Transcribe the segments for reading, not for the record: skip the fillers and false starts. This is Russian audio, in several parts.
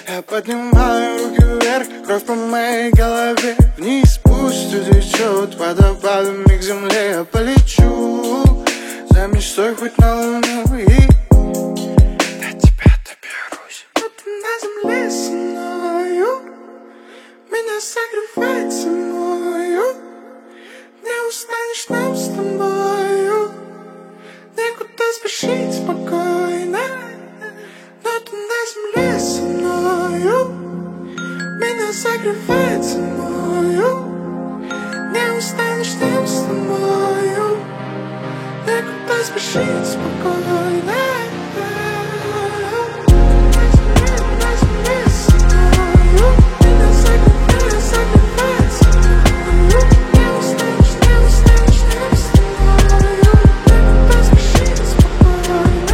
Я поднимаю руки вверх, кровь по моей голове. Вниз пусть утечет водопадами к земле. Я полечу за мечтой хоть на луну и до тебя доберусь. Но ты на земле со мною, меня согревает зимою. Не устанешь нам с тобою, некуда спешить спокойно. Но ты на земле со мною, меня согревает зимою. Не устанешь нам с тобою, некуда спешить спокойно. На земле со мною, меня согревает зимою. Не устанешь нам с тобою, некуда спешить спокойно.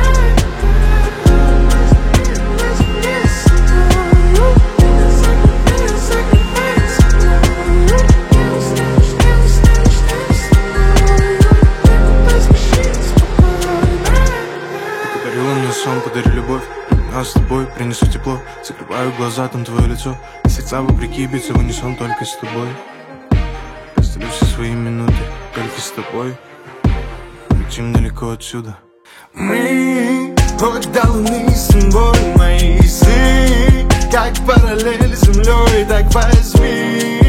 Подари любовь, а с тобой принесу тепло. Закрываю глаза, там твое лицо. И сердца вопреки бьются в унисон только с тобой. Разделю все свои минуты только с тобой. Летим далеко отсюда. Мы хоть до луны с тобой, мои сны, как параллель с землей, так возьми.